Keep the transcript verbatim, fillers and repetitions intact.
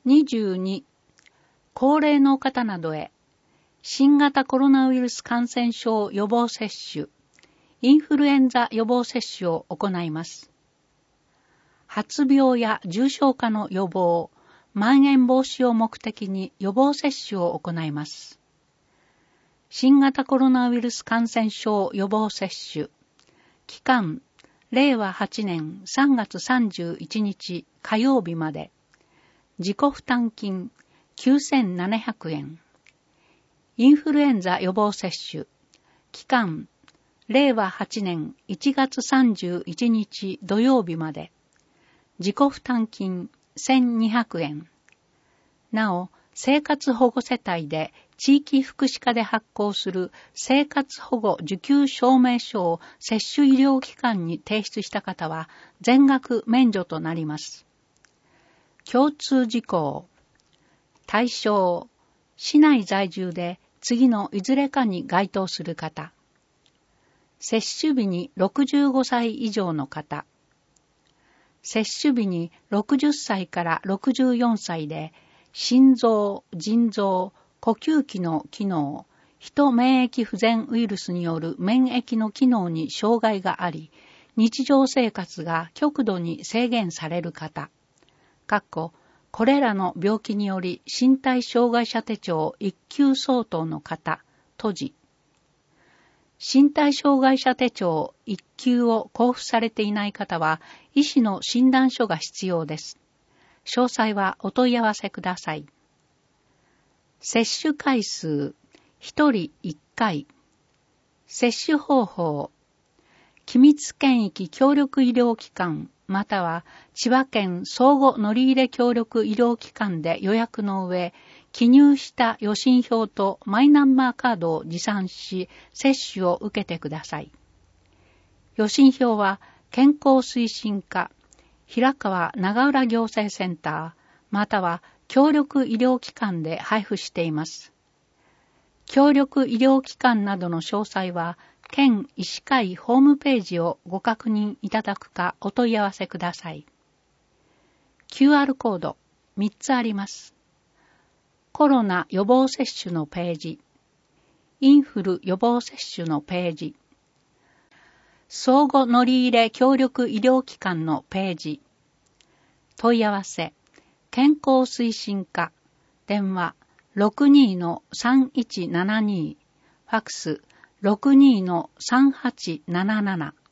にじゅうに、高齢の方などへ新型コロナウイルス感染症予防接種、インフルエンザ予防接種を行います。発病や重症化の予防、まん延防止を目的に予防接種を行います。新型コロナウイルス感染症予防接種、期間、れいわはちねんさんがつさんじゅういちにち火曜日まで、自己負担金きゅうせんななひゃくえん。インフルエンザ予防接種、期間、れいわはちねんいちがつさんじゅういちにち土曜日まで、自己負担金せんにひゃくえん。なお、生活保護世帯で地域福祉課で発行する生活保護受給証明書を接種医療機関に提出した方は全額免除となります。共通事項。対象、市内在住で次のいずれかに該当する方。接種日にろくじゅうごさい以上の方。接種日にろくじゅっさいからろくじゅうよんさいで心臓、腎臓、呼吸器の機能、人免疫不全ウイルスによる免疫の機能に障害があり、日常生活が極度に制限される方。かっここれらの病気により身体障害者手帳いっきゅう相当の方、閉じ。身体障害者手帳いっきゅうを交付されていない方は、医師の診断書が必要です。詳細はお問い合わせください。接種回数、ひとりいっかい。接種方法、機密検疫協力医療機関、または千葉県相互乗り入れ協力医療機関で予約の上、記入した予診票とマイナンバーカードを持参し、接種を受けてください。予診票は健康推進課、平川長浦行政センター、または協力医療機関で配布しています。協力医療機関などの詳細は、県医師会ホームページをご確認いただくかお問い合わせください。キューアール コードみっつあります。コロナ予防接種のページ、インフル予防接種のページ、相互乗り入れ協力医療機関のページ、問い合わせ、健康推進課、電話 ろくにーさんいちななに、ファックス ろくにーさんはちなななな